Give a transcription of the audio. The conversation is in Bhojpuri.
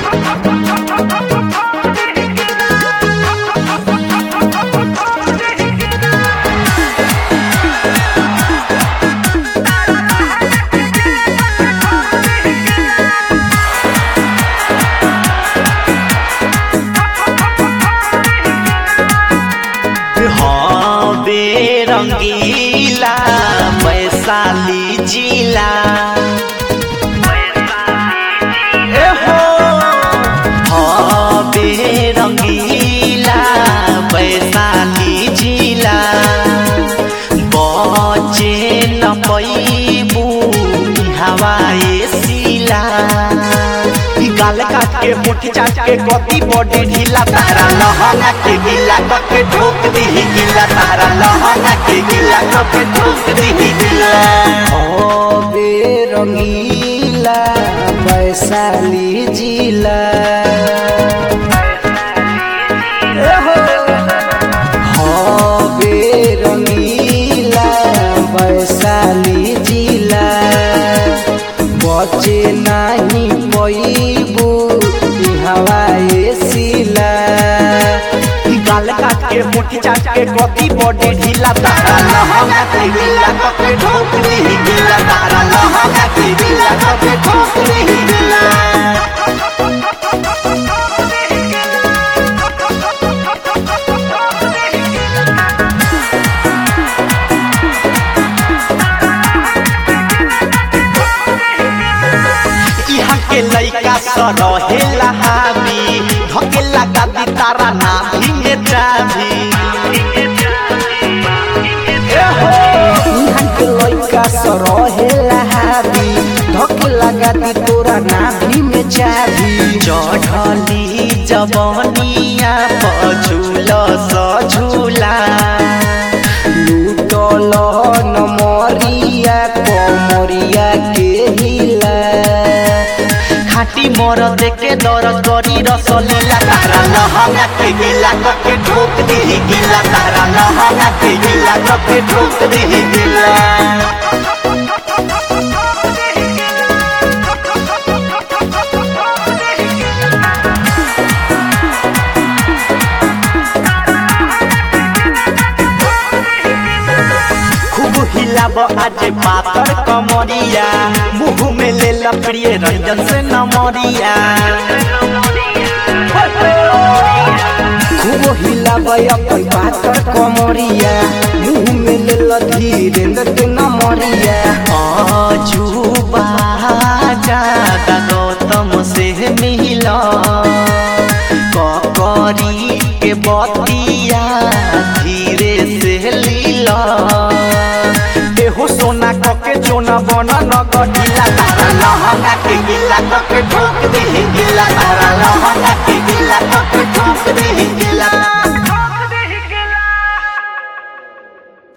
रंगीला वैशाली जिला रंगीला वैशाली जिला बचे न पैबू हवाए सिला गाल काट के मुट्ठी चाट के गति बॉडी ढीला तारा लहंगा के गिला के ठोक दी गिला तारा लहंगा के गिला के ठोक दी गिला रंगीला वैशाली जिला रंगीला वैशाली जिला बचे नहीं पैबू हवाए सिला गाल काट के मुट्ठी चाट के गति बॉडी ढीला तारा लहंगा के गिला के ठोक दी गिला तारा लहंगा के गिला के ठोक दी गिला लइका सरहेला हावी धकेला गादी तारा ना भिंगे जाभी लइका सरहेला हावी धकेला गादी तोरा ना भिंगे जाभी चढ़ली जवनिया पझुल सझुला लूटल नमरिया कमरिया के हिला खाटी मोर देखे दरद करी रसलीला तारा लहंगा के गिला के ठोक दी गिला तारा लहंगा के गिला के ठोक दी गिला हिलाब आज पातर कमरिया मुँह में ले प्रिय रंजन से नमरिया खूब हिलाब अपन पातर कमरिया मुँह में ले धीरेन्द्र के नमरिया अजूबा ज्यादा गौतम से मिला ककरी के बतिया धीरे से लीला हो सोना कके जोना बना नगीला तारा लहंगा के गिला के ठोक दी गिला तारा लहंगा के गिला